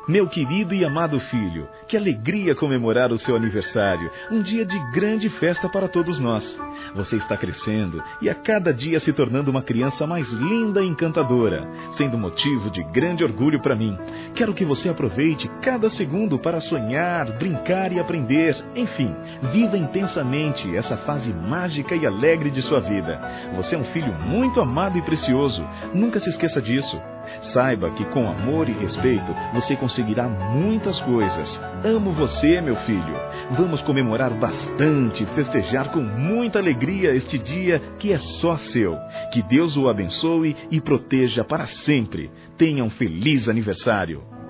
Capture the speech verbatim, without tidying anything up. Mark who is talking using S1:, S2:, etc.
S1: Meu querido e amado filho, que alegria comemorar o seu aniversário, um dia de grande festa para todos nós. Você está crescendo e a cada dia se tornando uma criança mais linda e encantadora, sendo motivo de grande orgulho para mim. Quero que você aproveite cada segundo para sonhar, brincar e aprender. Enfim, viva intensamente essa fase mágica e alegre de sua vida. Você é um filho muito amado e precioso. Nunca se esqueça disso. Saiba que com amor e respeito você conseguirá muitas coisas. Amo você, meu filho. Vamos comemorar bastante, festejar com muita alegria este dia que é só seu. Que Deus o abençoe e proteja para sempre. Tenha um feliz aniversário.